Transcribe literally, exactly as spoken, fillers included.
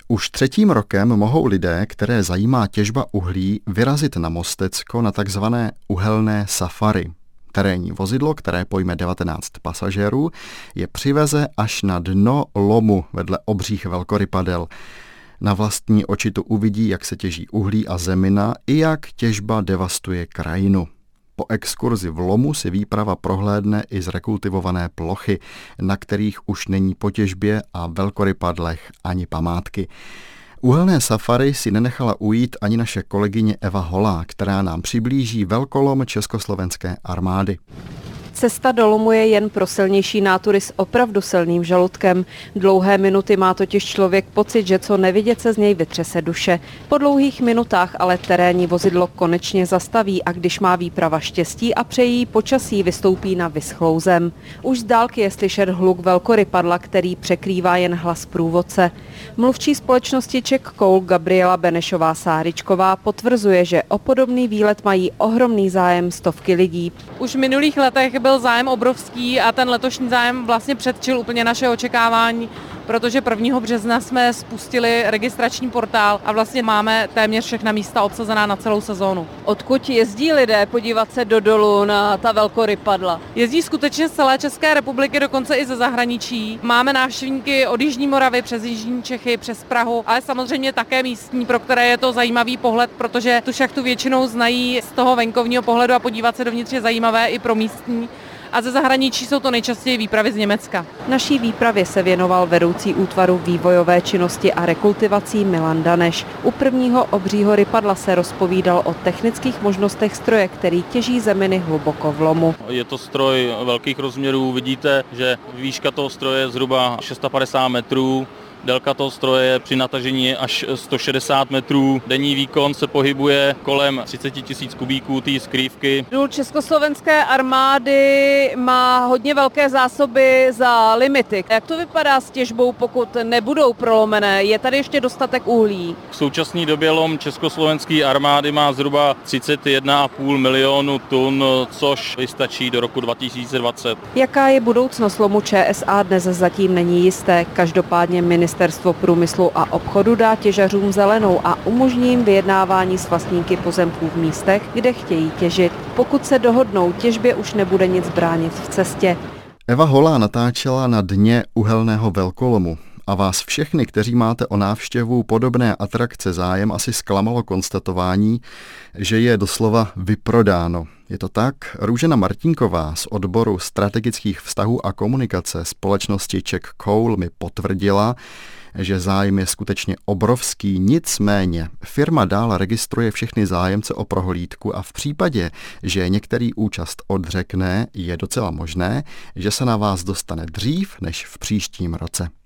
Už třetím rokem mohou lidé, které zajímá těžba uhlí, vyrazit na Mostecko na takzvané uhelné safari. Terénní vozidlo, které pojme devatenáct pasažérů, je přiveze až na dno lomu vedle obřích velkorypadel. Na vlastní oči tu uvidí, jak se těží uhlí a zemina i jak těžba devastuje krajinu. Po exkurzi v lomu si výprava prohlédne i zrekultivované plochy, na kterých už není po těžbě a velkorypadlech ani památky. Uhelné safari si nenechala ujít ani naše kolegyně Eva Holá, která nám přiblíží velkolom československé armády. Cesta do lomu je jen pro silnější nátury s opravdu silným žaludkem. Dlouhé minuty má totiž člověk pocit, že co nevidět se z něj vytřese duše. Po dlouhých minutách ale terénní vozidlo konečně zastaví a když má výprava štěstí a přejí počasí, vystoupí na vyschlou zem. Už z dálky je slyšet hluk velkorypadla, který překrývá jen hlas průvodce. Mluvčí společnosti Czech Coal Gabriela Benešová-Sáričková potvrzuje, že o podobný výlet mají ohromný zájem stovky lidí. Už v minulých letech byl zájem obrovský a ten letošní zájem vlastně předčil úplně naše očekávání, protože prvního března jsme spustili registrační portál a vlastně máme téměř všechna místa obsazená na celou sezónu. Odkud jezdí lidé podívat se do dolu na ta velkorypadla? Jezdí skutečně z celé České republiky, dokonce i ze zahraničí. Máme návštěvníky od Jižní Moravy přes Jižní Čechy, přes Prahu, ale samozřejmě také místní, pro které je to zajímavý pohled, protože tu šachtu většinou znají z toho venkovního pohledu a podívat se dovnitř je zajímavé i pro místní. A ze zahraničí jsou to nejčastěji výpravy z Německa. Naší výpravě se věnoval vedoucí útvaru vývojové činnosti a rekultivací Milan Daneš. U prvního obřího rypadla se rozpovídal o technických možnostech stroje, který těží zeminy hluboko v lomu. Je to stroj velkých rozměrů, vidíte, že výška toho stroje je zhruba šest set padesát metrů. Délka toho stroje při natažení je až sto šedesát metrů. Denní výkon se pohybuje kolem třicet tisíc kubíků té skrývky. Důl československé armády má hodně velké zásoby za limity. Jak to vypadá s těžbou, pokud nebudou prolomené? Je tady ještě dostatek uhlí? V současné době lom československé armády má zhruba třicet jedna celá pět milionu tun, což vystačí do roku dva tisíce dvacet. Jaká je budoucnost lomu ČSA dnes zatím není jisté. Každopádně Ministerstvo průmyslu a obchodu dá těžařům zelenou a umožní jim vyjednávání s vlastníky pozemků v místech, kde chtějí těžit. Pokud se dohodnou, těžbě už nebude nic bránit v cestě. Eva Holá natáčela na dně uhelného velkolomu. A vás všechny, kteří máte o návštěvu podobné atrakce zájem, asi zklamalo konstatování, že je doslova vyprodáno. Je to tak? Růžena Martinková z odboru strategických vztahů a komunikace společnosti Czech Coal mi potvrdila, že zájem je skutečně obrovský, nicméně firma dál registruje všechny zájemce o prohlídku a v případě, že některý účast odřekne, je docela možné, že se na vás dostane dřív než v příštím roce.